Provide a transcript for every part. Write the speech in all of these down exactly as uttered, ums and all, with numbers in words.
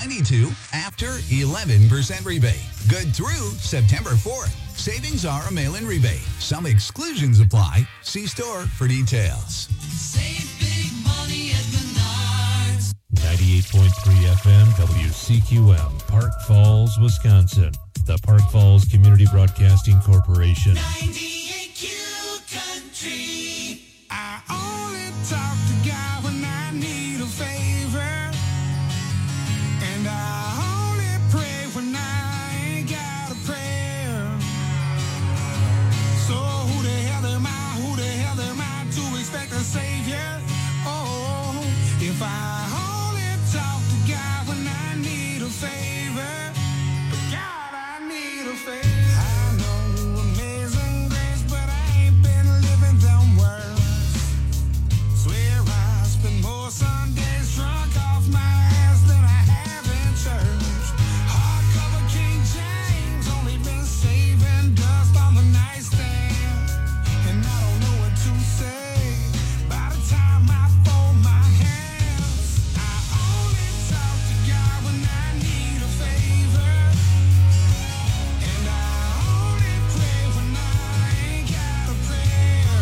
ninety-two after eleven percent rebate. Good through September fourth. Savings are a mail-in rebate. Some exclusions apply. See store for details. Save big money at Menards. ninety-eight point three F M W C Q M, Park Falls, Wisconsin. The Park Falls Community Broadcasting Corporation. ninety-eight Q Country. I only talk to God when I need a favor. And I only pray when I ain't got a prayer. So who the hell am I, who the hell am I to expect a savior? Oh, if I only talk to God when I need a favor. God, I need a favor. I know amazing grace, but I ain't been living them words. Swear I spend more Sundays drunk off my ass than I have in church. Hardcover King James, only been saving dust on the nightstand. And I don't know what to say by the time I fold my hands. I only talk to God when I need a favor. And I only pray when I ain't got a prayer.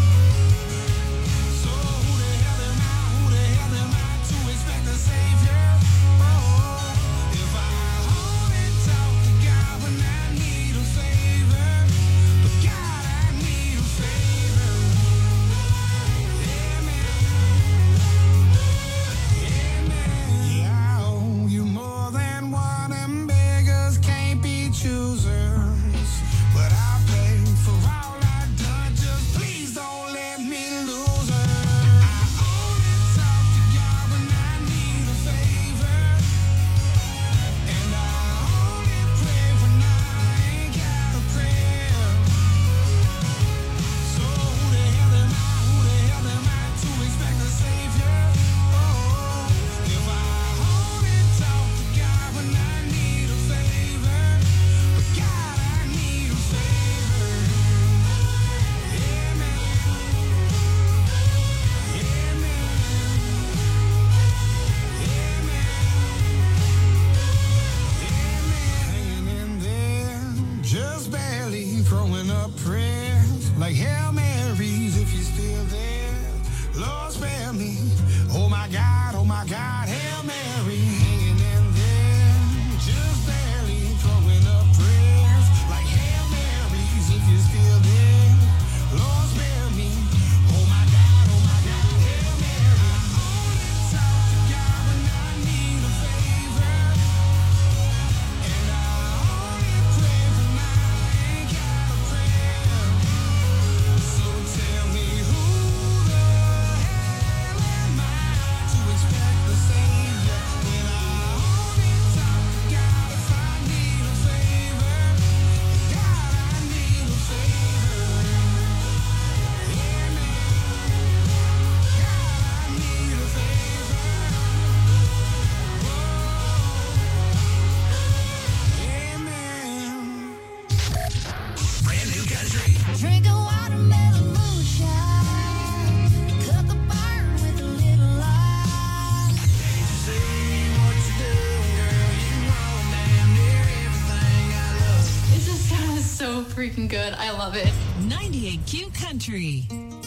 So who the hell am I, who the hell am I to expect a savior? Oh, if I only talk to God when I need a favor. But God, I need a favor. Yeah, man. Yeah, man. Yeah, I owe you more than one, and beggars can't be choosers. But I'll pay for all I've done, just please don't let me lose her. I only talk to God when I need a favor. And I only pray when I ain't got a prayer. So who the hell am I, who the hell am I to expect a savior? Oh, if I only talk to God when I need a favor. But God, I need a favor. Yeah, man. Yeah, man. Yeah, man. Hanging in there, just barely throwing up prayers like Hail Marys if you're still there. Lord, spare me. Oh my God, oh my God, Hail Mary. Hanging in there, just barely throwing up prayers like Hail Marys if you're still there. Lord, spare me. Oh my God, oh my God, Hail Mary. I only talk to God when I need a favor. And I only pray when I ain't got a prayer. So tell me who the hell am I to expect a savior when I only talk to God if I need a favor? God, I need a favor. Yeah, man. God, I need a favor. Whoa. Yeah, man. Brand new country. Drink a watermelon moonshine. Cook a burn with a little lime. It just sounds so freaking good. I love it. ninety-eight Q Country.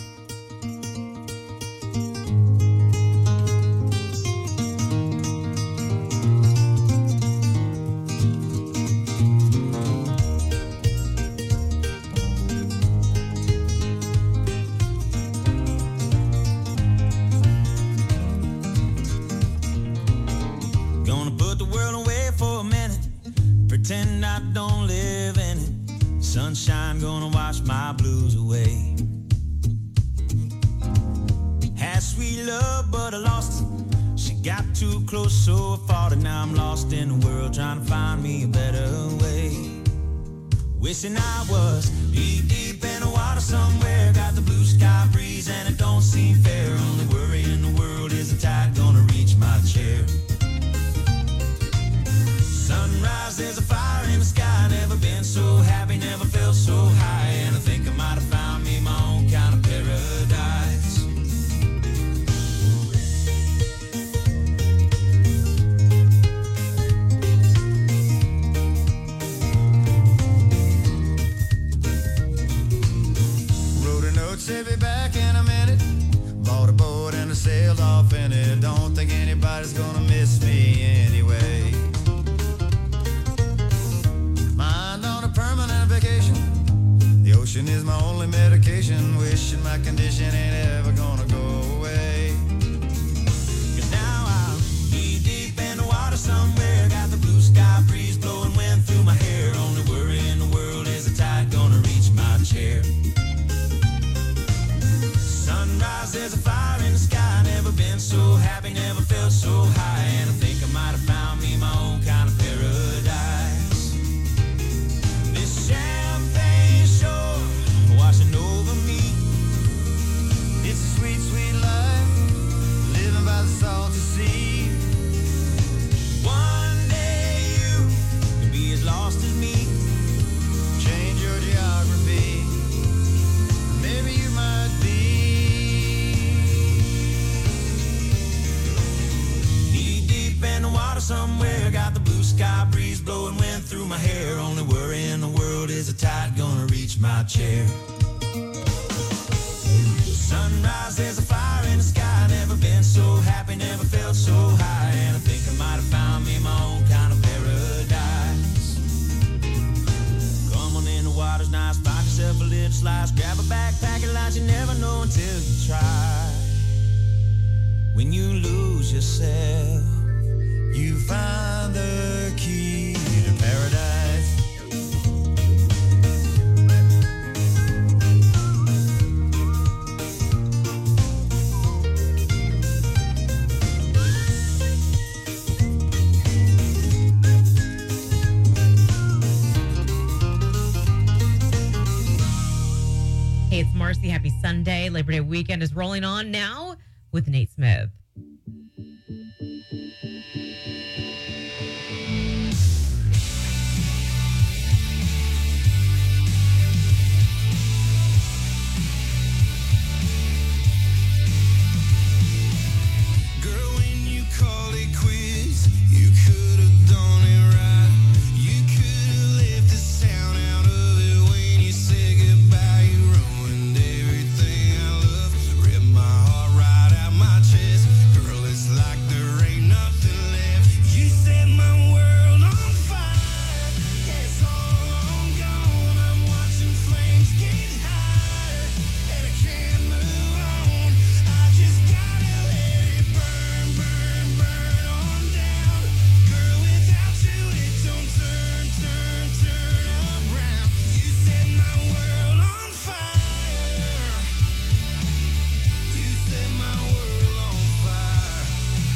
Gonna put the world away for a minute. Pretend I don't live in it. Sunshine gonna wash my blues away. Had sweet love, but I lost it. She got too close, so I fought it. Now I'm lost in the world, trying to find me a better way. Wishing I was deep, deep in the water somewhere. Got the blue sky breeze and it don't seem fair. Only worry in the world is the tide gonna reach my chair. Sunrise, there's a fire in the sky. Never been so happy, never felt so high. And I think I might have found me my own kind of paradise. my condition ain't ever gonna go away. 'Cause now I'm knee deep in the water somewhere. Got the blue sky breeze blowing wind through my hair. Only worry in the world is the tide gonna reach my chair. Sunrise, there's a fire in the sky. Never been so happy, never felt so high. And I think I might have found me my own kind of paradise. This champagne shore washing over me. It's a sweet, sweet life, living by the salty sea. One day you can be as lost as me. Change your geography. Maybe you might be. Knee deep in the water somewhere. Got the blue sky breeze blowing wind through my hair. Only worry in the world is the tide gonna reach my chair. Sunrise, there's a fire in the sky. Never been so happy, never felt so high. And I think I might have found me my own kind of paradise. Come on in, the water's nice. Find yourself a little slice. Grab a backpack and lunch. You never know until you try. When you lose yourself, you find the key to paradise. Hey, it's Marcy. Happy Sunday. Labor Day weekend is rolling on now with Nate Smith. Girl, when you called it quits, you could have done it right. You could have left the sound out of it when you said goodbye. You ruined everything I love. Ripped my heart right out my chest. Girl, it's like there ain't nothing left. You set my world on fire. It's all gone. I'm watching flames get higher, and I can't move on. I just gotta let it burn, burn, burn on down. Girl, without you, it don't turn, turn, turn around. You set my world on fire. You set my world on fire.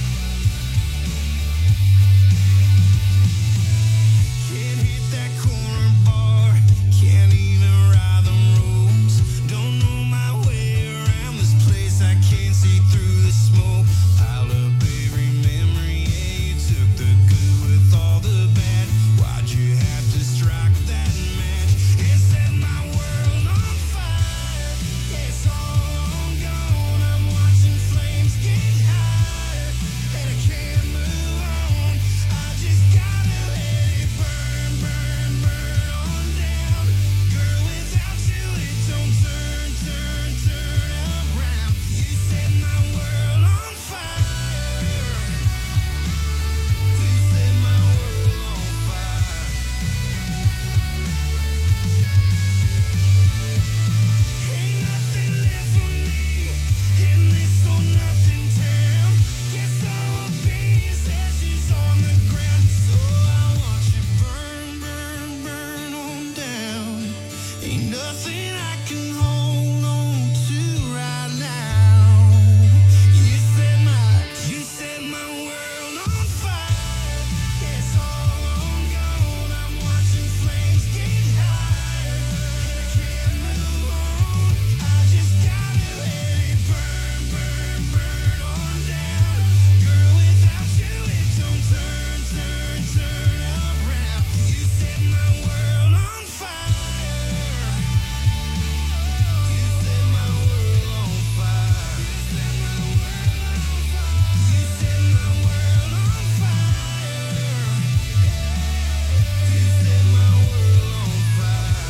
Can't hit that corner bar. Can't even ride the roads. Don't know my way around this place. I can't see through the smoke. Piled up every memory. Yeah, you took the good with all the bad. Why'd you have to strike that match and set my world on fire? It's all gone. I'm watching flames get higher, and I can't move on. I just gotta let it burn, burn, burn on down. Girl, without you, it don't turn, turn, turn around. You set my world on fire. You set my world on fire. Ain't nothing left for me in this or nothing town. Guess I will be as ashes on the ground. So I watch it burn, burn, burn on down. Ain't nothing I can hold on to right now. You set my, you set my world on fire. It's all gone. I'm watching flames get higher, and I can't move on. I just gotta let it burn, burn, burn on down. Girl, without you, it don't turn, turn, turn around. You set my world on fire. You set my world on fire. You set my world on fire. You set my world on fire.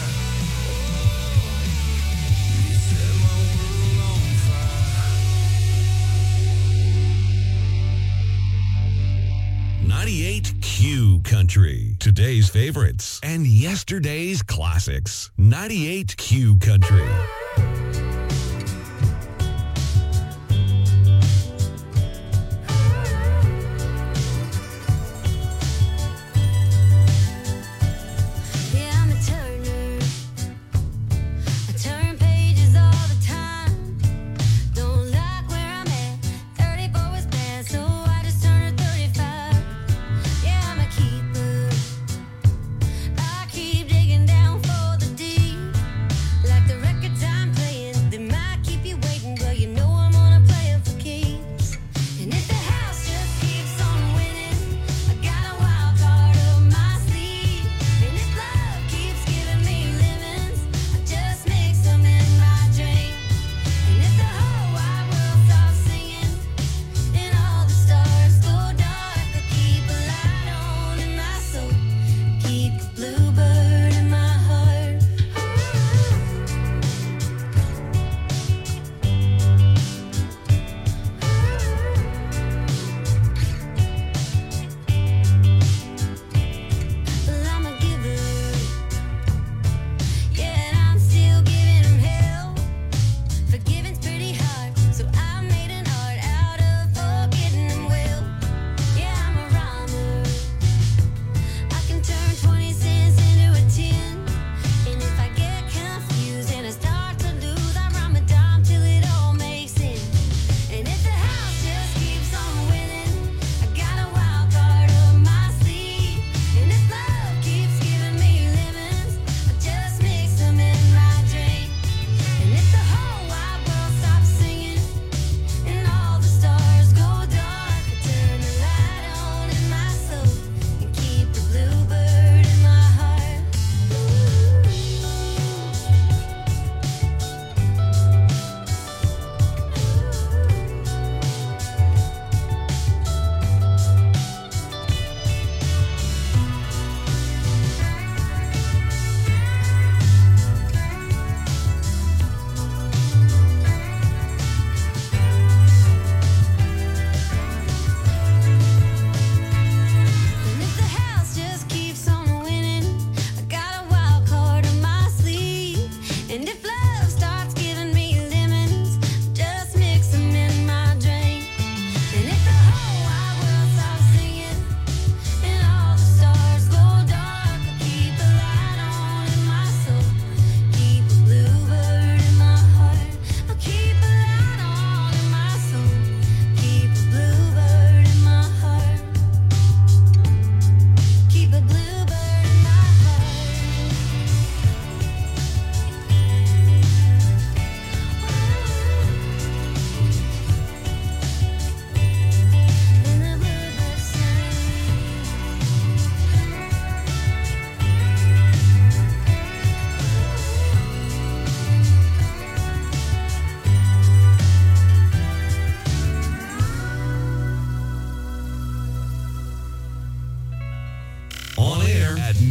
You set my world on fire. ninety-eight Q Country. Today's favorites and yesterday's classics. ninety-eight Q Country.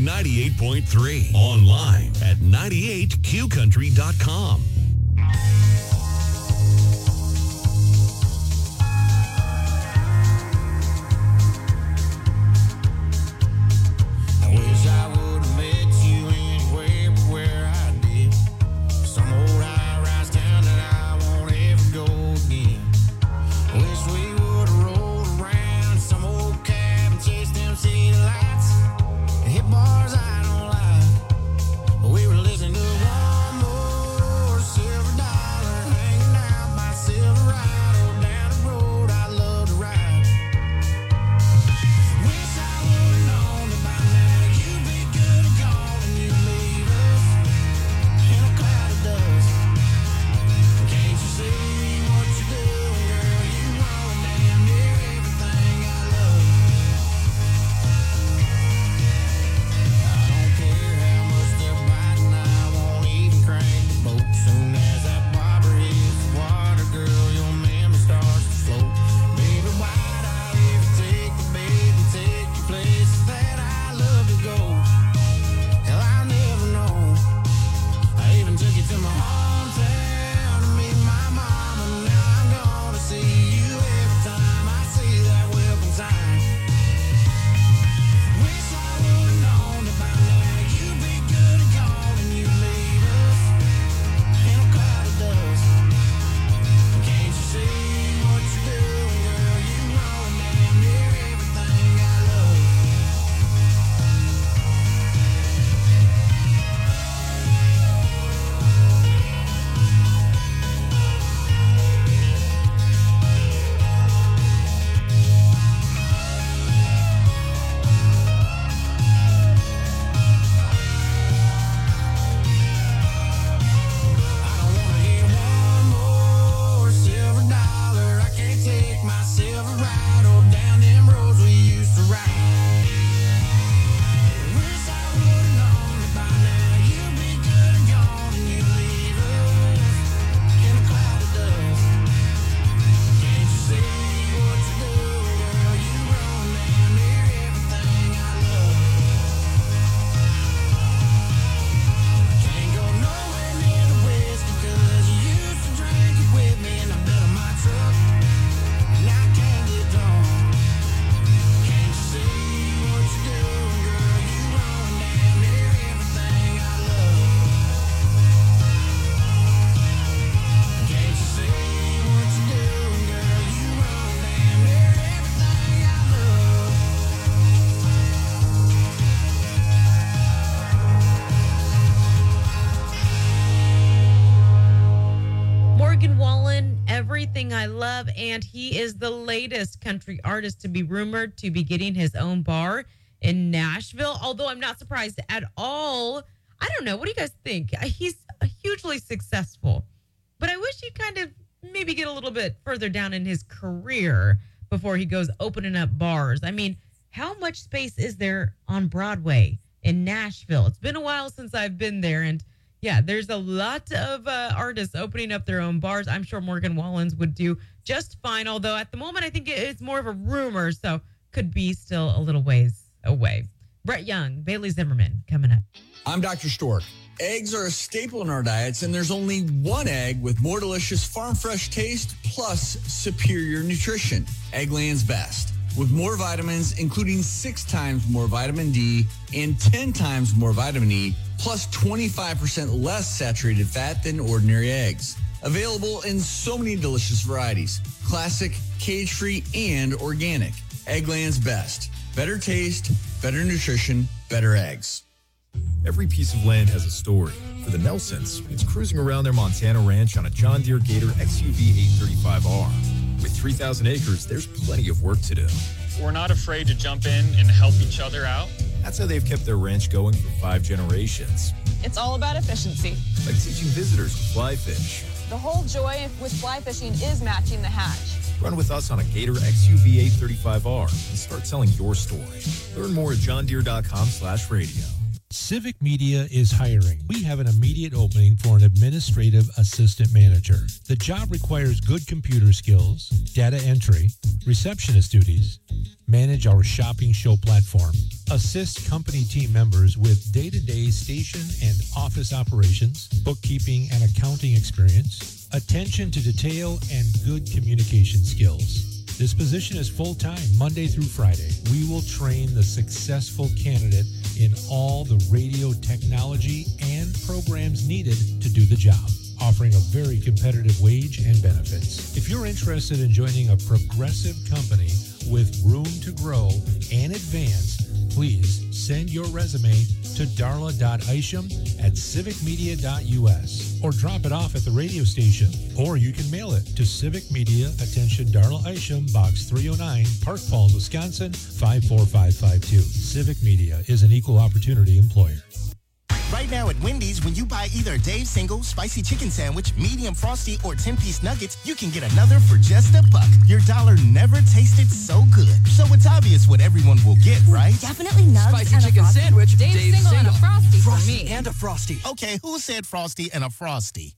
ninety-eight point three. Online at ninety-eight q country dot com. I wish I would have met you anywhere but where I did. Some old high-rise town that I won't ever go again. I wish we would have rolled around some old cab and chased them city lights and hit bars I don't like. But we were listening to one more silver dollar hanging out by Silverado down the road I love to ride. Wish I would have known that by now you'd be good and gone and you'd leave us in a cloud of dust. Can't you see what you're doing, girl? You ruin damn near everything I love. I don't care how much they're biting, I won't even crank the boat. Soon as that bobber hits the water, girl, your memory starts to float. Baby, why'd I ever take the bait and take you places that I love to go? Hell, I'll never know. I even took you to my hometown to meet my mama. Now I'm gonna see you every time I see that welcome sign. Wish I would've known that by now you'd be good and gone and you'd leave us in a cloud of dust. Can't you see what you're doing, girl? You ruin damn near everything I love. I don't wanna hear one more silver dollar. I can't take my Silverado down them roads we used to ride. Wish I would've known that by now you'd be good and gone and you'd leave us in a cloud of dust. Can't you see what you're doing, girl? You ruin damn near everything I love. Can't go nowhere near the whiskey 'cause you used to drink it with me and I bet on my truck and I can't get drunk. Can't you see what you're doing, girl? You ruin damn near everything I love. Can't you see what you're doing, girl? You ruin damn near everything I love. Morgan Wallen, Everything I Love, and he is the latest country artist to be rumored to be getting his own bar in Nashville. Although I'm not surprised at all. I don't know. What do you guys think? He's hugely successful, but I wish he'd kind of maybe get a little bit further down in his career before he goes opening up bars. I mean, how much space is there on Broadway in Nashville? It's been a while since I've been there, and yeah, there's a lot of uh, artists opening up their own bars. I'm sure Morgan Wallen's would do just fine, although at the moment I think it's more of a rumor, so could be still a little ways away. Brett Young, Bailey Zimmerman, coming up. I'm Doctor Stork. Eggs are a staple in our diets, and there's only one egg with more delicious farm fresh taste plus superior nutrition. Eggland's Best. With more vitamins, including six times more vitamin D and ten times more vitamin E, plus twenty-five percent less saturated fat than ordinary eggs. Available in so many delicious varieties. Classic, cage-free, and organic. Eggland's Best. Better taste, better nutrition, better eggs. Every piece of land has a story. For the Nelsons, it's cruising around their Montana ranch on a John Deere Gator X U V eight thirty-five R. With three thousand acres, there's plenty of work to do. We're not afraid to jump in and help each other out. That's how they've kept their ranch going for five generations. It's all about efficiency. Like teaching visitors to fly fish. The whole joy with fly fishing is matching the hatch. Run with us on a Gator X U V eight thirty-five R and start telling your story. Learn more at john deere.com slash radio. Civic Media is hiring. We have an immediate opening for an administrative assistant manager. The job requires good computer skills, data entry, receptionist duties, manage our shopping show platform, Assist company team members with day-to-day station and office operations, bookkeeping and accounting experience, attention to detail, and good communication skills. This position is full-time, Monday through Friday. We will train the successful candidate in all the radio technology and programs needed to do the job, offering a very competitive wage and benefits. If you're interested in joining a progressive company with room to grow and advance, please send your resume to darla dot isham at civic media dot u s or drop it off at the radio station. Or you can mail it to Civic Media, attention Darla Isham, Box three oh nine, Park Falls, Wisconsin, five four five five two. Civic Media is an equal opportunity employer. Right now at Wendy's, when you buy either a Dave's Single, Spicy Chicken Sandwich, Medium Frosty, or ten-piece nuggets, you can get another for just a buck. Your dollar never tasted so good. So it's obvious what everyone will get, right? Definitely nugs Spicy and chicken a frosty. sandwich, Dave's, Dave's single, single, and a frosty, frosty for me. and a frosty. Okay, who said Frosty and a Frosty?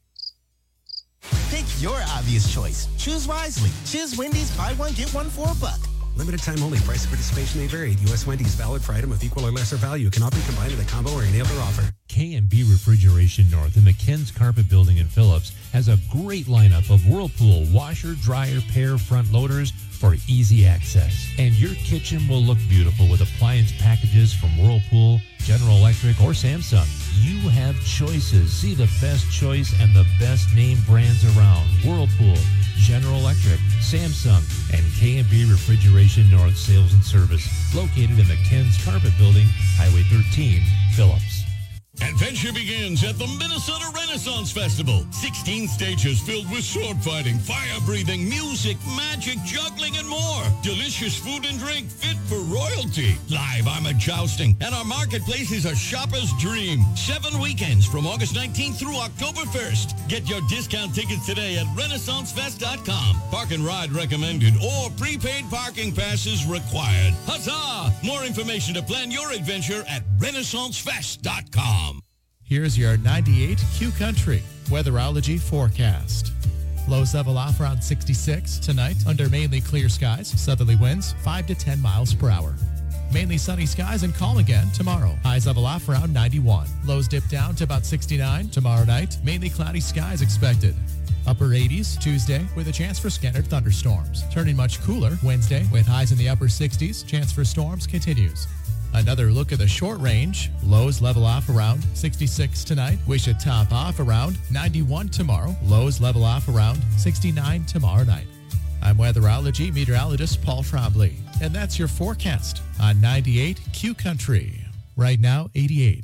Pick your obvious choice. Choose wisely. Choose Wendy's, buy one, get one for a buck. Limited time only. Price of participation may vary. U S Wendy's, valid for item of equal or lesser value. Cannot be combined with a combo or any other offer. K and B Refrigeration North in the Ken's Carpet Building in Phillips has a great lineup of Whirlpool washer, dryer, pair front loaders for easy access. And your kitchen will look beautiful with appliance packages from Whirlpool, General Electric, or Samsung. You have choices. See the best choice and the best name brands around. Whirlpool, General Electric, Samsung, and K and B Refrigeration North Sales and Service, located in the Ken's Carpet Building, Highway thirteen, Phillips. Adventure begins at the Minnesota Renaissance Festival. sixteen stages filled with sword fighting, fire breathing, music, magic, juggling, and more. Delicious food and drink fit for royalty. Live armored jousting, and our marketplace is a shopper's dream. Seven weekends from August nineteenth through October first. Get your discount tickets today at renaissance fest dot com. Park and ride recommended or prepaid parking passes required. Huzzah! More information to plan your adventure at renaissance fest dot com. Here's your ninety-eight Q Country weatherology forecast. Lows level off around sixty-six tonight under mainly clear skies. Southerly winds five to ten miles per hour. Mainly sunny skies and calm again tomorrow. Highs level off around ninety-one. Lows dip down to about sixty-nine tomorrow night. Mainly cloudy skies expected. Upper eighties Tuesday with a chance for scattered thunderstorms. Turning much cooler Wednesday with highs in the upper sixties. Chance for storms continues. Another look at the short range. Lows level off around sixty-six tonight. We should top off around ninety-one tomorrow. Lows level off around sixty-nine tomorrow night. I'm weatherology meteorologist Paul Trombley, and that's your forecast on ninety-eight Q Country. Right now, eighty-eight.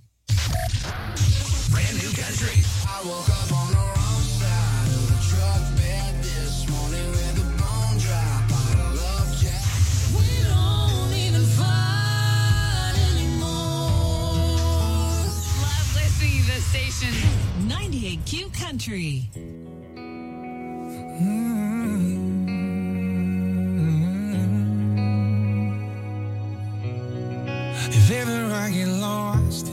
Brand new country. I woke up on the wrong side of the truck bed this morning with a bone dry bottle of Jack. We don't even fight anymore. Love listening to this station. ninety-eight Q Country. If ever I get lost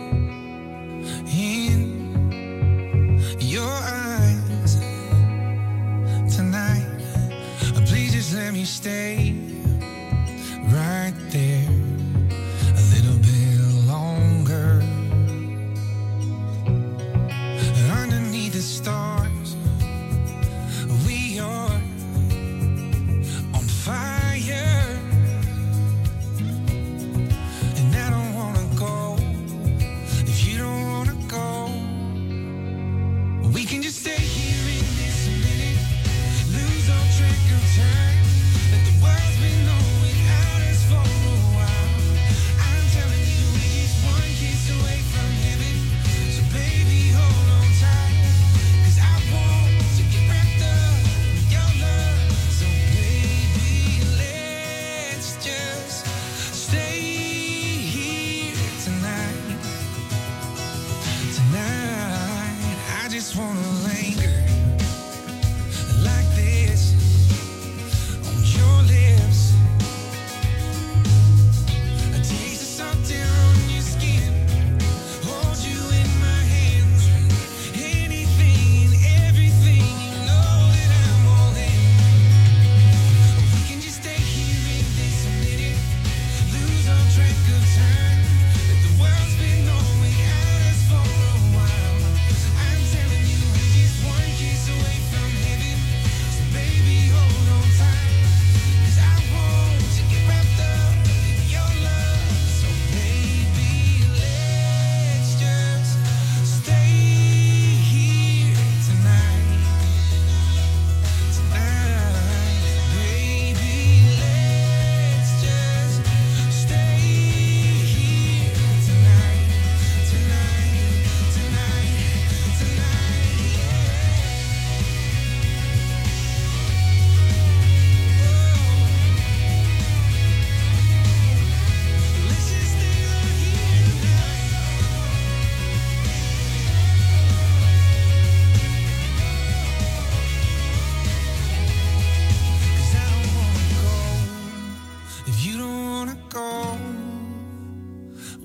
in your eyes tonight, please just let me stay right there a little bit longer. Underneath the stars, we are on fire. And I don't wanna go if you don't wanna go. We can just stay here in this minute, lose all track of time. Let the world spin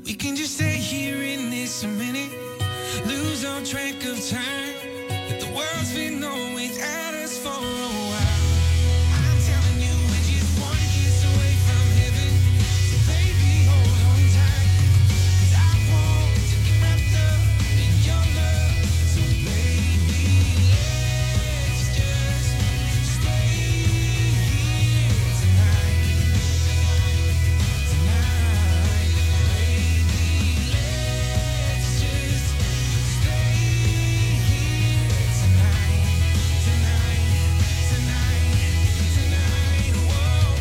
We can just stay here in this a minute, lose all track of time. But the world's been always at us for a while. I'm telling you, we're just one kiss away from heaven. So baby, hold on tight, 'cause I want to get wrapped up in your love. So baby, let's just stay here tonight. Tonight, baby, let's just stay here tonight. Tonight, tonight, tonight, whoa.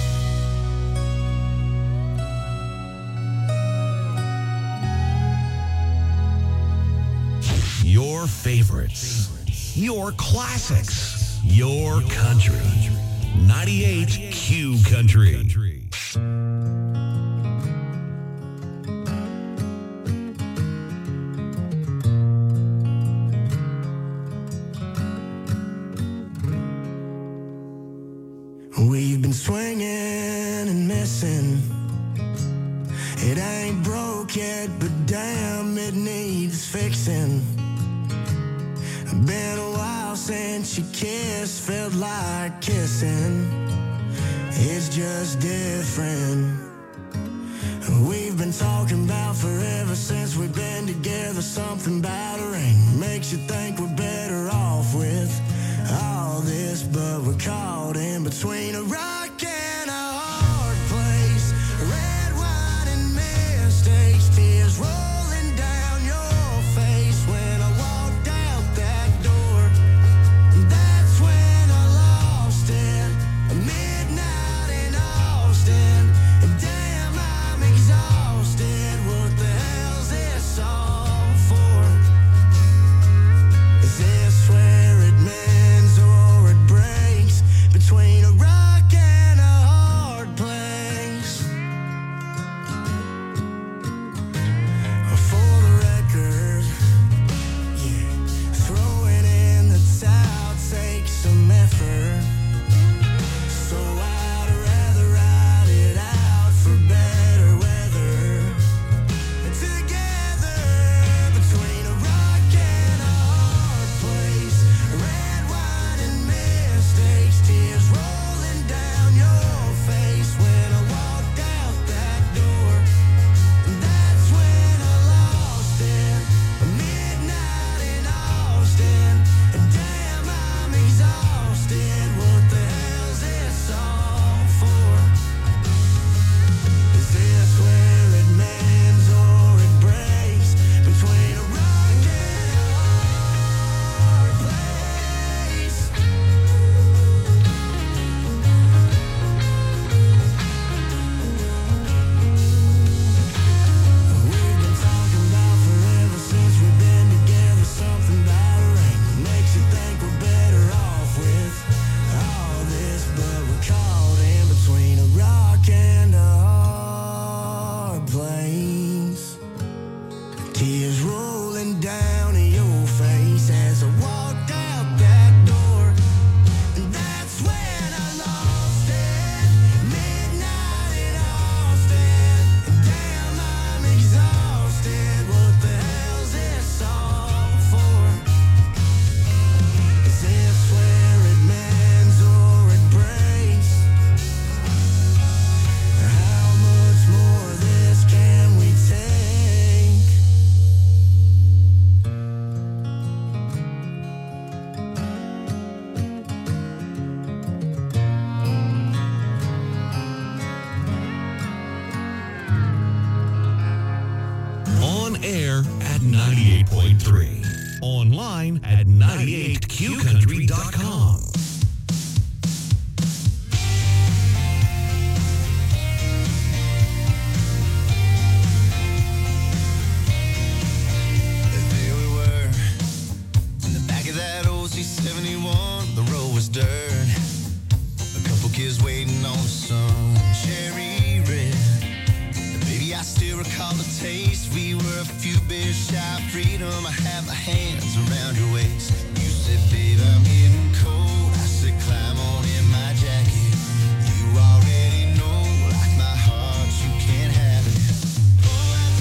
Your favorites, your classics, your country. ninety-eight Q Country. We've been swinging and missing. It ain't broke yet, but damn, it needs fixing. Been a while since you kissed, felt like kissing. It's just different. We've been talking about forever since we've been together. Something about a ring makes you think we're better off with all this, but we're caught in between a rock and a hard place. Red wine and mistakes, tears rolling down your face when I walked out that door. That's when I lost it. Midnight in Austin, and damn, I'm exhausted. What the hell's this all for? Is this where it mends or it breaks? Between a rock and a hard place. For the record, yeah, throwing in the towel takes some effort. So I'd rather ride it out for better weather. Together, between a rock and a hard place. Red wine and mistakes, tears rolling down your face when I walked out that door. That's when I lost it. Midnight in Austin, and damn, I'm exhausted. What the hell's this all for? Is this where it mends or it breaks? Between a rock and a hard place. We've been talking about forever since we've been together. Something about a ring makes you think we're better off with all this, but we're caught in between a rock and a hard place. Tears rolling down your face as I walked out that door. And that's when I lost it. Midnight in Austin. And damn, I'm exhausted. What the hell's this all for? Is this where it mends or it breaks? How much more of this can we take? On air at ninety-eight point three. Online at ninety-eight q country dot com. There we were, in the back of that old C seventy-one. The road was dirt, a couple kids waiting on the sun, cherry red. And baby, I still recall the taste. We were a few beers shy of freedom. I had my hands around your waist. You said, babe, I'm getting cold. I said, climb on in my jacket. You already know, like my heart, you can't have it. Pull that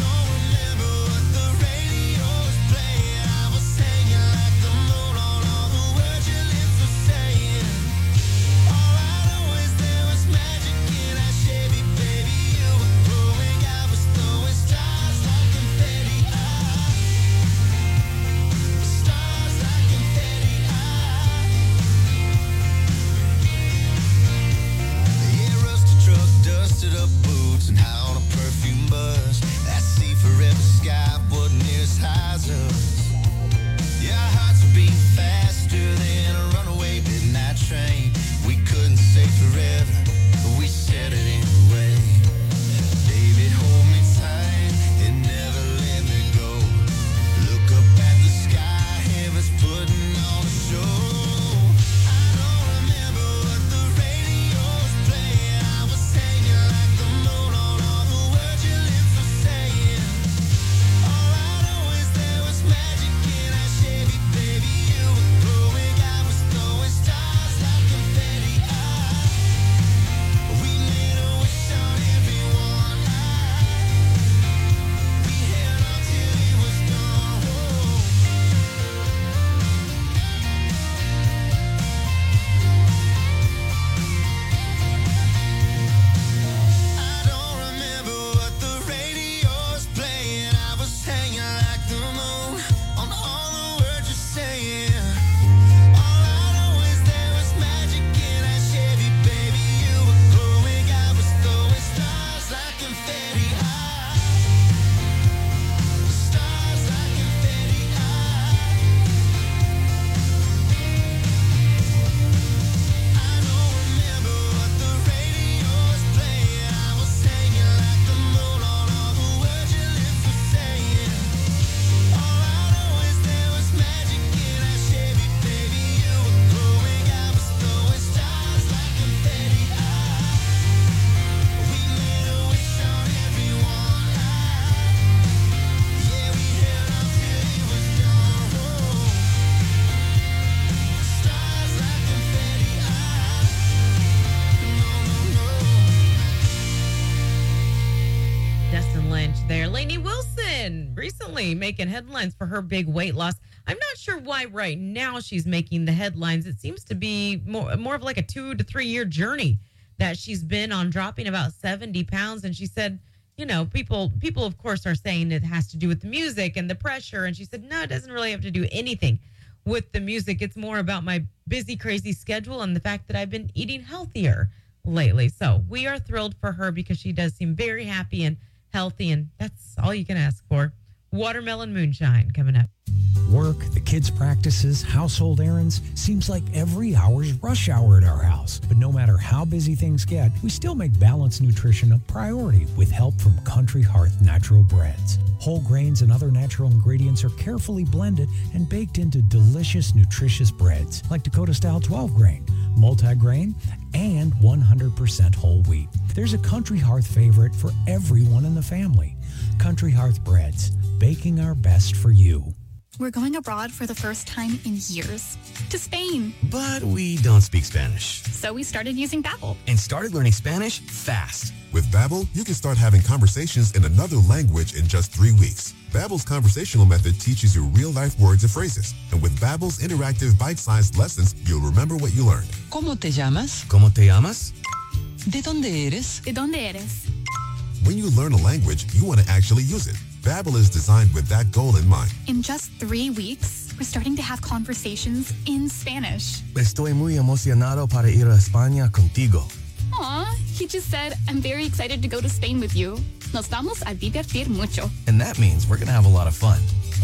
Destin Lynch there. Lainey Wilson recently making headlines for her big weight loss. I'm not sure why right now she's making the headlines. It seems to be more, more of like a two to three year journey that she's been on, dropping about seventy pounds. And she said, you know, people, people of course are saying it has to do with the music and the pressure. And she said, no, it doesn't really have to do anything with the music. It's more about my busy, crazy schedule and the fact that I've been eating healthier lately. So we are thrilled for her because she does seem very happy and healthy, and that's all you can ask for. Watermelon Moonshine coming up. Work, the kids' practices, household errands. Seems like every hour's rush hour at our house. But no matter how busy things get, we still make balanced nutrition a priority with help from Country Hearth Natural Breads. Whole grains and other natural ingredients are carefully blended and baked into delicious, nutritious breads like Dakota-style twelve grain, multi-grain, and one hundred percent whole wheat. There's a Country Hearth favorite for everyone in the family. Country Hearth Breads, baking our best for you. We're going abroad for the first time in years. To Spain. But we don't speak Spanish. So we started using Babbel. And started learning Spanish fast. With Babbel, you can start having conversations in another language in just three weeks. Babbel's conversational method teaches you real-life words and phrases. And with Babbel's interactive bite-sized lessons, you'll remember what you learned. ¿Cómo te llamas? ¿Cómo te llamas? ¿De dónde eres? ¿De dónde eres? When you learn a language, you want to actually use it. Babbel is designed with that goal in mind. In just three weeks, we're starting to have conversations in Spanish. Estoy muy emocionado para ir a España contigo. Aw, he just said, I'm very excited to go to Spain with you. Nos vamos a divertir mucho. And that means we're going to have a lot of fun.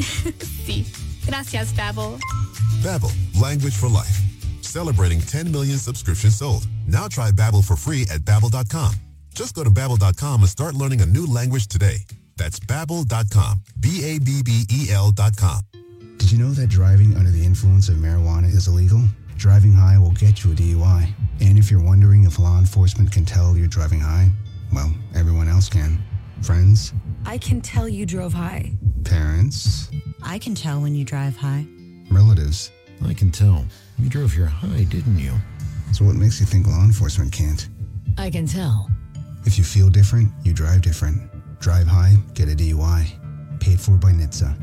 Sí. Gracias, Babbel. Babbel, language for life. Celebrating ten million subscriptions sold. Now try Babbel for free at babbel dot com. Just go to babbel dot com and start learning a new language today. That's babbel dot com. B A B B E L dot com. Did you know that driving under the influence of marijuana is illegal? Driving high will get you a D U I. And if you're wondering if law enforcement can tell you're driving high, well, everyone else can. Friends? I can tell you drove high. Parents? I can tell when you drive high. Relatives? I can tell. You drove here high, didn't you? So what makes you think law enforcement can't? I can tell. If you feel different, you drive different. Drive high, get a D U I. Paid for by N H T S A.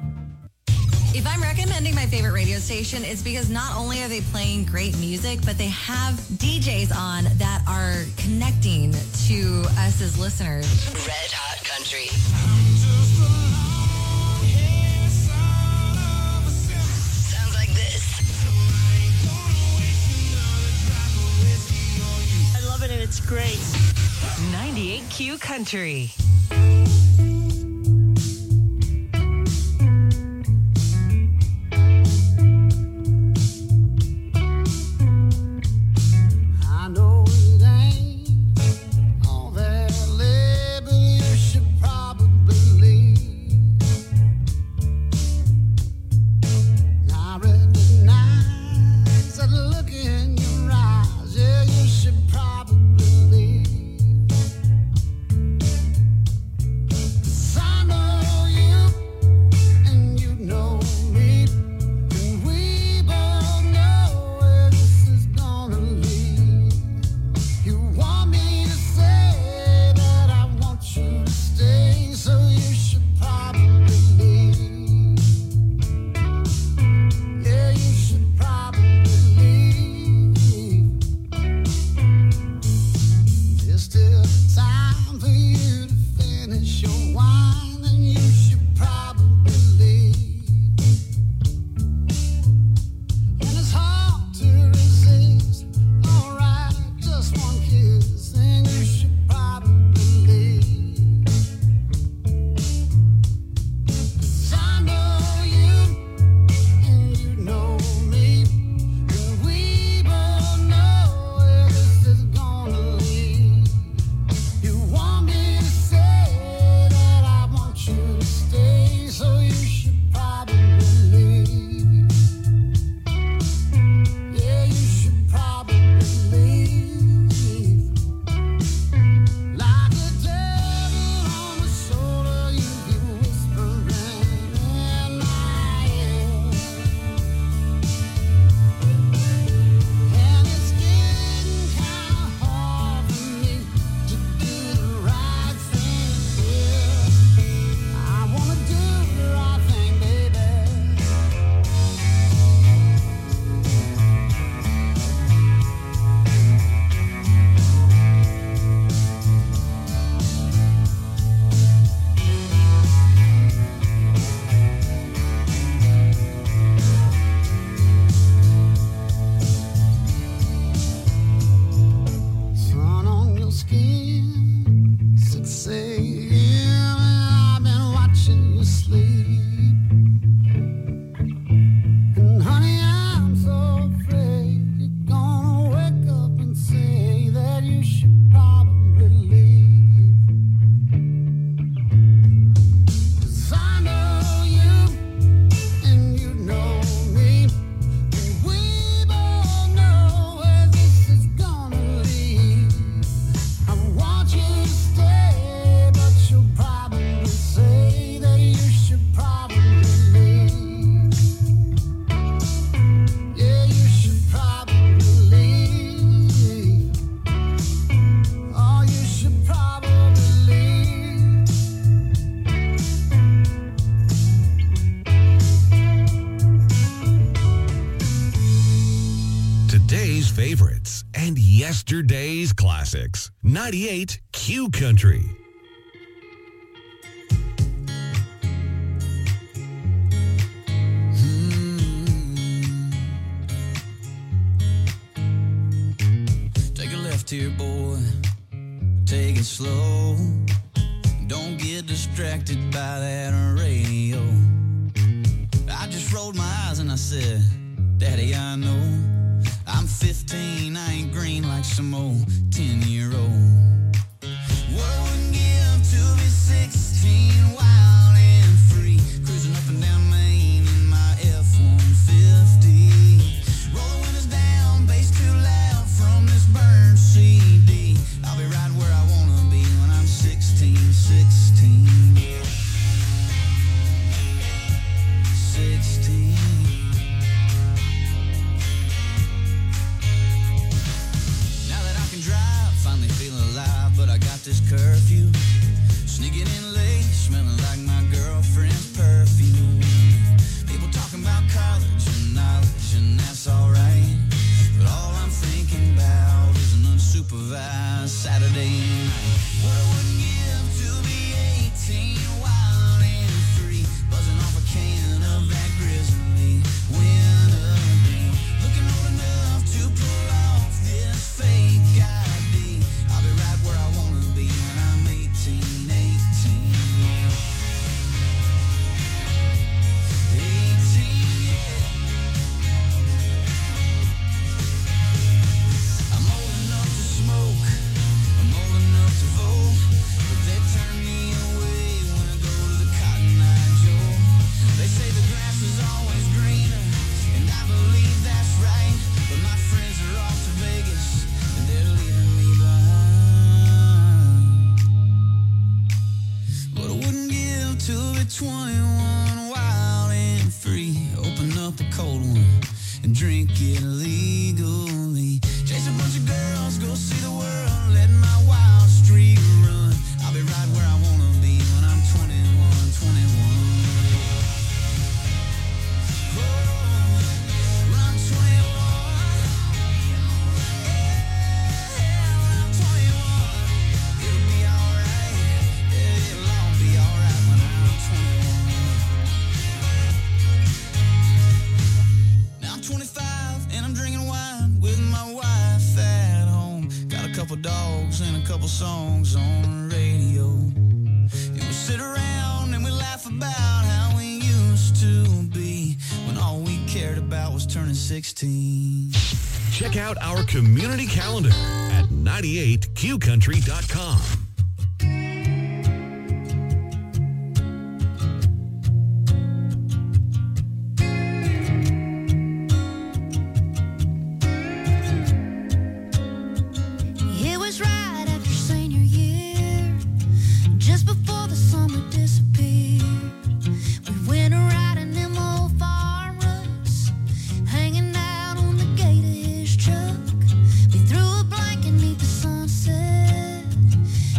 If I'm recommending my favorite radio station, it's because not only are they playing great music, but they have D Js on that are connecting to us as listeners. Red Hot Country. Sounds like this. I love it and it's great. ninety-eight Q Country. I know it ain't all that labor you should probably leave. I recognize that look in your eyes, yeah, you should probably leave. 'Cause I know you and you know me, and we both know where this is gonna lead. You want me to say that I want you to stay, so you should probably leave. Yeah, you should probably leave. There's still time for you to finish your wine, and you should probably leave. And it's hard to resist. Alright, just one kiss, and you should probably leave. favorites and yesterday's classics. ninety-eight Q Country. Take a left here, boy. Take it slow. Don't get distracted by that radio. I just rolled my eyes and I said, Daddy, I know I'm fifteen, I ain't green like some old ten-year-old. What I wouldn't give to be sixteen, wild and free, cruising up and down Main in my F one fifty. Roll the windows down, bass too loud from this burned C D. I'll be right where I wanna be when I'm sixteen, sixteen. sixteen. Now that I can drive, finally feeling alive, but I got this curfew. Sneaking in late, smelling like my girlfriend's perfume. People talking about college and knowledge, and that's alright. But all I'm thinking about is an unsupervised Saturday night. What I wouldn't give to be eighteen, wild and free, buzzing off a can of that grizzly winter beer. Looking old enough to pull off this fake I D. I'll be right where I wanna be when I'm eighteen, eighteen. eighteen, yeah. I'm old enough to smoke, I'm old enough to vote, but they turn me away when I go to the Cotton Eye Joe. They say the grass is always greener, and I believe that's right, but my friends are off to Vegas, and they're leaving me behind. But I wouldn't give to be twenty-one, wild and free, open up a cold one and drink it legally. Chase a bunch of girls, go see the world, let my wild streak run. I'll be right where I wanna be when I'm twenty-one, twenty-one. Oh, when I'm twenty-one. Yeah, when I'm twenty-one. It'll be alright. Yeah, it'll all be alright when I'm twenty-one. Now I'm twenty-five and I'm drinking wine with my wife at home. Got a couple dogs and a couple songs on the radio. And we sit around and we laugh about how we used to be when all we cared about was turning sixteen. Check out our community calendar at ninety-eight Q country dot com. It was right after senior year, just before the summer disappeared. We went riding them old farm ruts, hanging out on the gate of his truck. We threw a blanket 'neath the sunset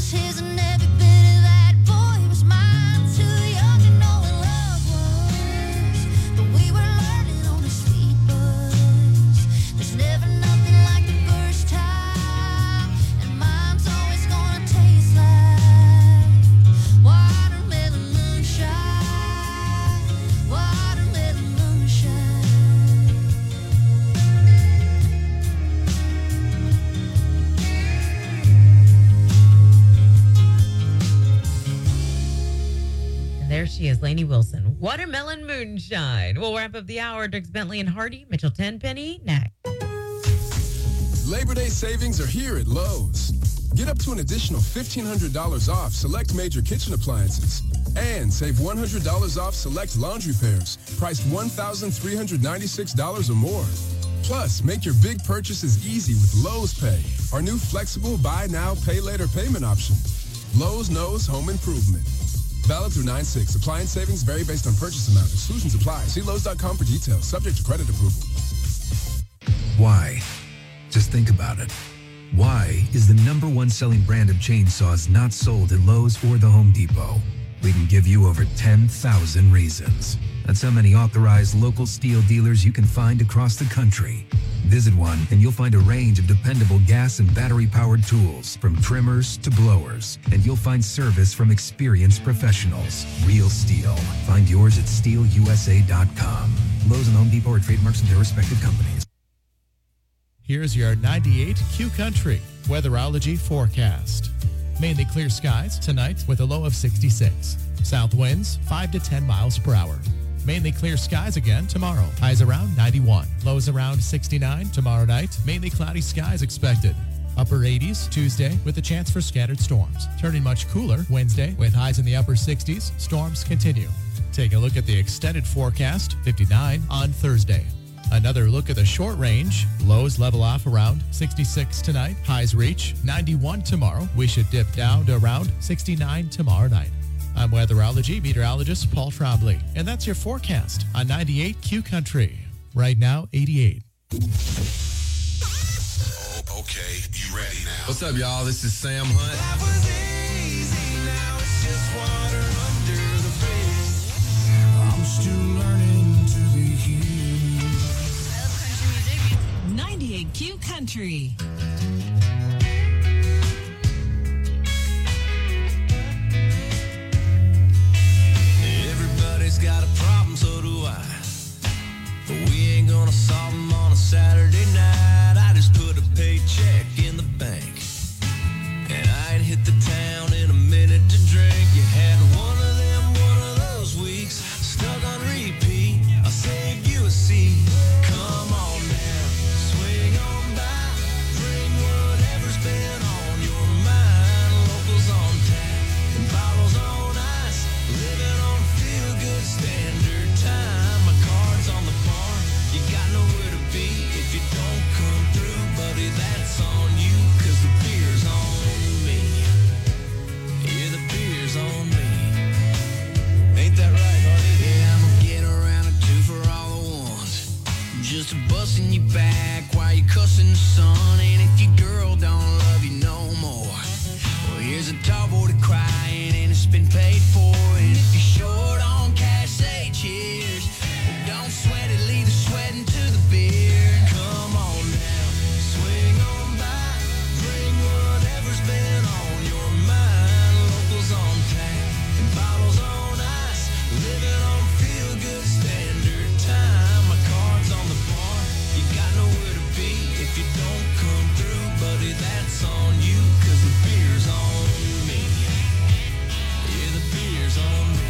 was his and every bit of that boy was mine. Too young to know what love was, but we were learning on a sweet buzz. There's never nothing like the first time, and mine's always gonna taste like watermelon moonshine, watermelon moonshine. And there she is, Lainey Wilson. Watermelon Moonshine. We'll wrap up the hour. Dix Bentley and Hardy, Mitchell Tenpenny, next. Labor Day savings are here at Lowe's. Get up to an additional fifteen hundred dollars off select major kitchen appliances. And save one hundred dollars off select laundry pairs, priced one thousand three hundred ninety-six dollars or more. Plus, make your big purchases easy with Lowe's Pay, our new flexible buy now, pay later payment option. Lowe's knows home improvement. Valid through nine six. Appliance savings vary based on purchase amount. Exclusions apply. See Lowe's dot com for details. Subject to credit approval. Why? Just think about it. Why is the number one selling brand of chainsaws not sold at Lowe's or the Home Depot? We can give you over ten thousand reasons. That's how many authorized local steel dealers you can find across the country. Visit one and you'll find a range of dependable gas and battery-powered tools, from trimmers to blowers. And you'll find service from experienced professionals. Real steel. Find yours at steel U S A dot com. Lowe's and Home Depot are trademarks of their respective companies. Here's your ninety-eight Q Country weatherology forecast. Mainly clear skies tonight with a low of sixty-six. South winds five to ten miles per hour. Mainly clear skies again tomorrow. Highs around ninety-one. Lows around sixty-nine tomorrow night. Mainly cloudy skies expected. Upper eighties Tuesday with a chance for scattered storms. Turning much cooler Wednesday with highs in the upper sixties. Storms continue. Take a look at the extended forecast. fifty-nine on Thursday. Another look at the short range. Lows level off around sixty-six tonight. Highs reach ninety-one tomorrow. We should dip down to around sixty-nine tomorrow night. I'm weatherology meteorologist Paul Trombley, and that's your forecast on ninety-eight Q Country. Right now, eighty-eight. Oh, okay, you ready now? What's up, y'all? This is Sam Hunt. I'm still learning to be here. I love country music. ninety-eight Q Country. Everybody's got a problem, so do I. But we ain't gonna solve them on a Saturday night. I just put a paycheck in the bank, and I ain't hit the town in a minute to drink. You had one of them, one of those weeks, stuck on repeat. I'll save you a seat. Come on now, swing on by, bring whatever's been on your mind. Locals on tap and bottles on ice, living on feel-good standard time. My card's on the bar, you got nowhere to be. If you don't come through, buddy, that's on you, 'cause the beer's on me. Yeah, the beer's on me. Ain't that right, Hardy? Yeah, I'm gonna get around a two for all the ones, just busting you back while you cussing the sun. And if your girl don't love you no more, well, here's a tall boy to crying and it's been paid for. And if you're short on cash, say cheers. Don't sweat it, leave the sweating to the beer. Come on now, swing on by, bring whatever's been on your mind. Locals on tap and bottles on ice, living on feel-good standard time. My card's on the bar, you got nowhere to be. If you don't come through, buddy, that's on you, 'cause the beer's on me. Yeah, the beer's on me.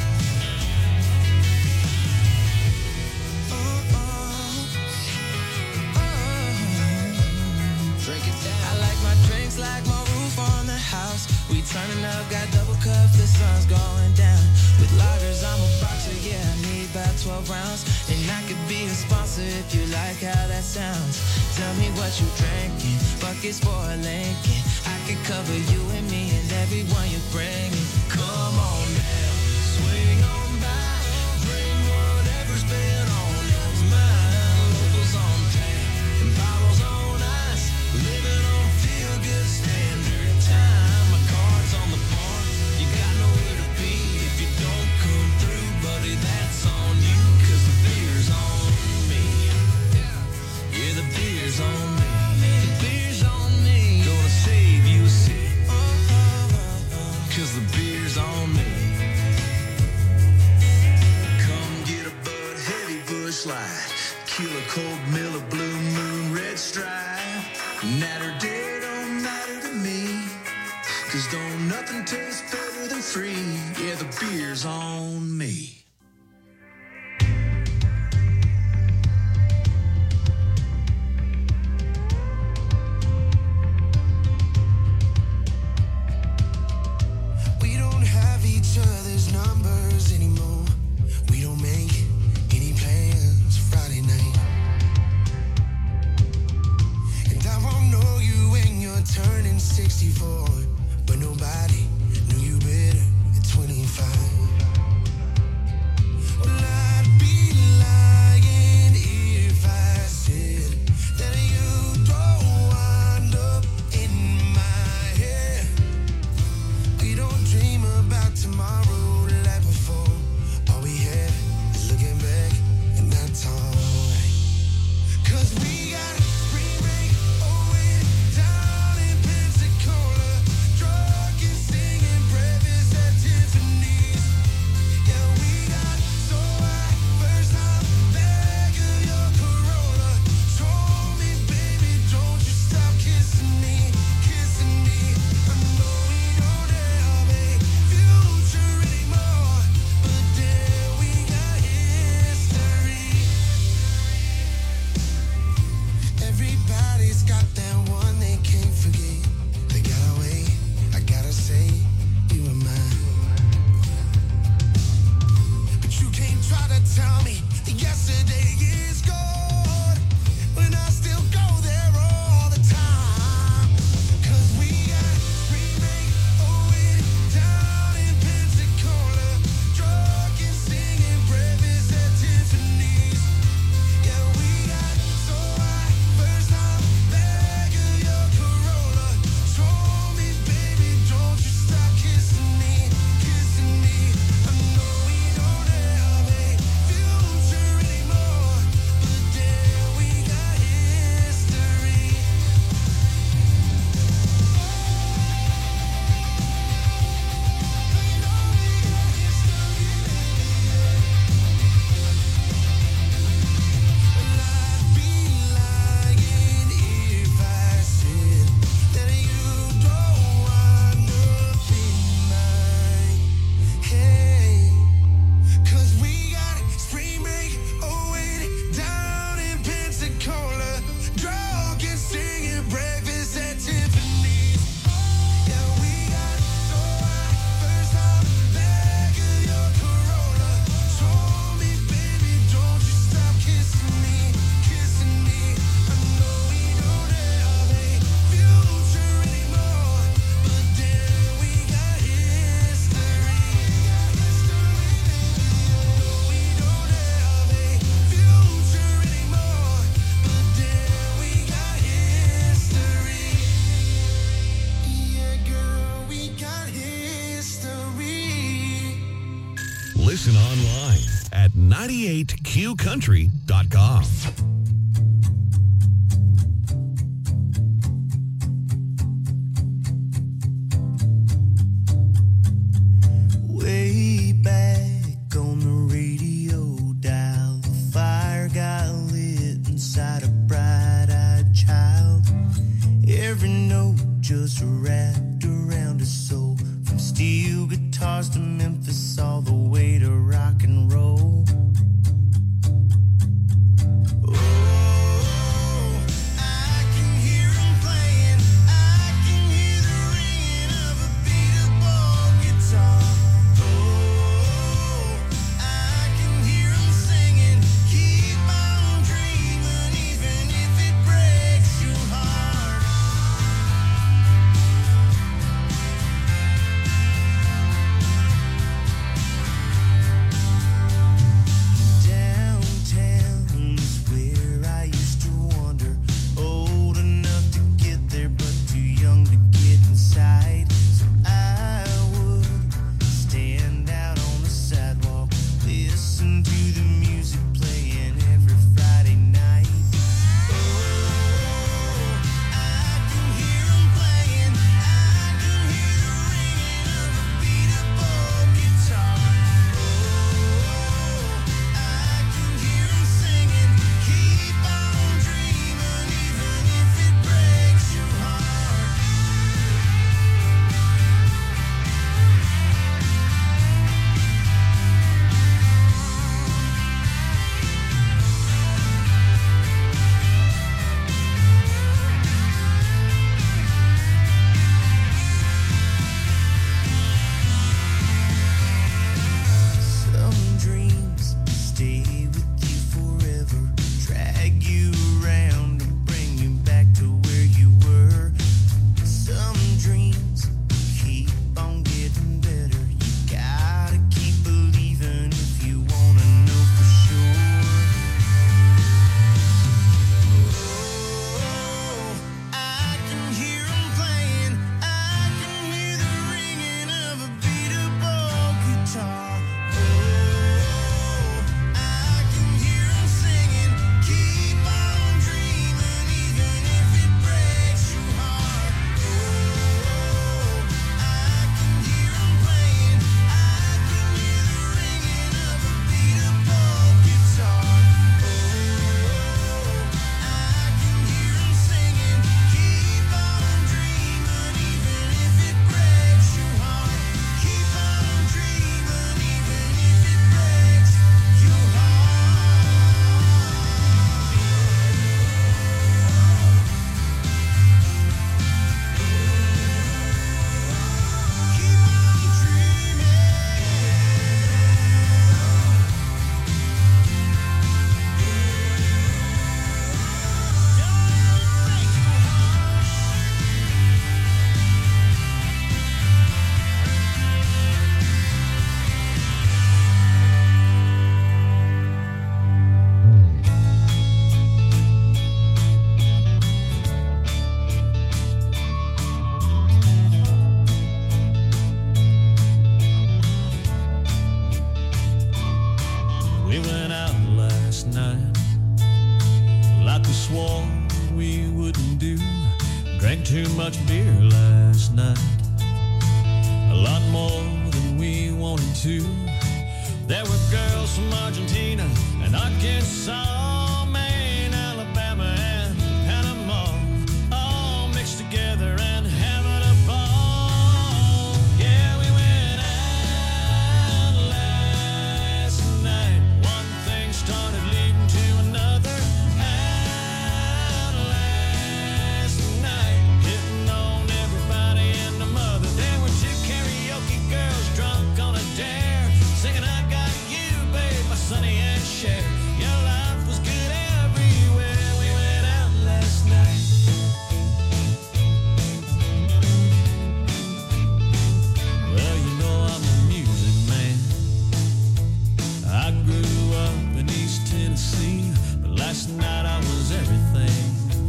Drink it down. I like my drinks like my roof on the house. We turning up, got double cups, the sun's going down. With lagers, I'm a boxer, yeah, I need about twelve rounds. And I could be a sponsor if you like how that sounds. Tell me what you drinking, buckets for a Lincoln. I could cover you and me and everyone you're bringing. Come on now, swing on by, bring whatever's been on your mind. Locals on tap and bottles on ice, living on feel-good standard time. My car cause the beer's on me. Come get a Bud Heavy Bush Light, kilo cold Miller Blue Moon Red Stripe. Night or day don't matter to me, cause don't nothing taste better than free. Yeah, the beer's on me. We don't have each other's numbers anymore. We don't make any plans Friday night. And I won't know you when you're turning sixty-four, but nobody knew you better at twenty-five. Well, I'd be lying if I said that you don't wind up in my head. We don't dream about tomorrow like before. All we had is looking back, and that's alright. Cause we got spring break, oh, we're down in Pensacola, drunk and singing breakfast at Tiffany's. Yeah, we got so high, first time back of your Corolla. Told me, baby, don't you stop kissing me, kissing me. I know we don't have a future anymore, but then we got history. Everybody's got that one they can't forget. They got away, I gotta say, you were mine. But you can't try to tell me that yesterday is gone, when I still go there all the time. Cause we got spring break, oh, we're down in Pensacola, drunk and singing breakfast at Tiffany's. Yeah, we got so high, first time back of your Corolla. Told me, baby, don't you stop kissing me, kissing me. I know we don't have a future anymore, but then we got history. I'd be lying if I said that you don't wind up in my head. Cause we got spring break, oh, wait, down in Pensacola, drunk and singing breakfast at Tiffany's. Yeah, we got so high, first time back of your Corolla. Told me, baby, don't you stop kissing me, kissing me. I know we don't have a future anymore, but then we got history. No, we don't have a future anymore, but then we got history. Yeah, girl, we got history. Listen online at ninety-eight q country dot com. Way back on the radio dial, the fire got lit inside a bright-eyed child. Every note just wrapped around his soul, from steel guitars to Memphis, all the way to rock and roll. Oh, I can hear him playing, I can hear the ringing of a beat-up guitar. Oh, I can hear him singing, keep on dreaming, even if it breaks your heart. swore we wouldn't do. Drank too much beer last night, a lot more than we wanted to. There were girls from Argentina and Arkansas, Maine, Alabama, and Panama, all mixed together and having a ball. Yeah, we went out last night. One thing started leading to another. Out last night, hitting on everybody and the mother. There were two karaoke girls drunk on a dare, singing I Got You, babe, by Sonny and Cher. Your life was good everywhere. We went out last night. Well, you know I'm a music man. I grew up in East Tennessee, but last night I was everything.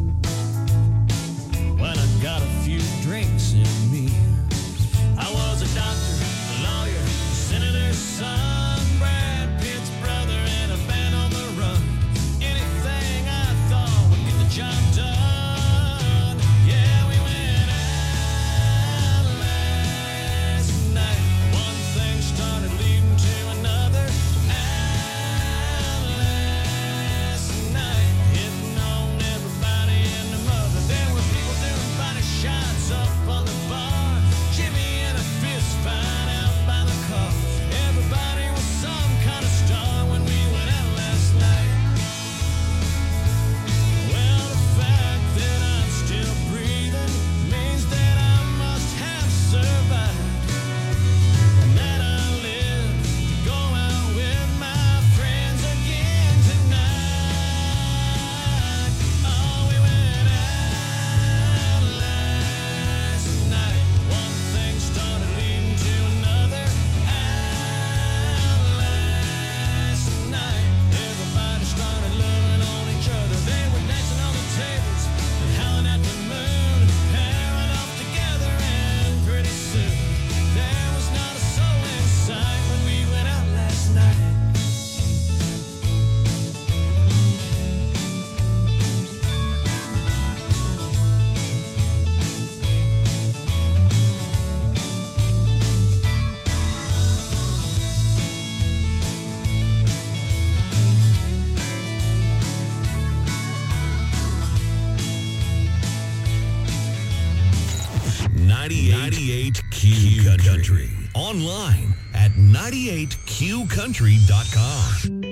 When I got a few drinks in me, I was a doctor, a lawyer, a senator's son, Brad Pitt's brother, and a band on the run. Anything I thought would get the job done. Yeah, we went out last night. One thing started leading to another. Out last night, hitting on everybody and the mother. There were people doing body shots up on the bar, Jimmy in a fist fight out by the car. Everybody was some kind of star when we went out last night. Well, the fact that I'm still breathing means that I must have survived, and that I live to go out with my friends again tonight. Oh, we went out last night. One thing started leading to another. Out last night, everybody started loving on each other. They were dancing on the tables and howling at the moon, pairing off together, and pretty soon there was not a soul in sight when we went out last night. ninety-eight Q Country. Online at ninety-eight Q country dot com.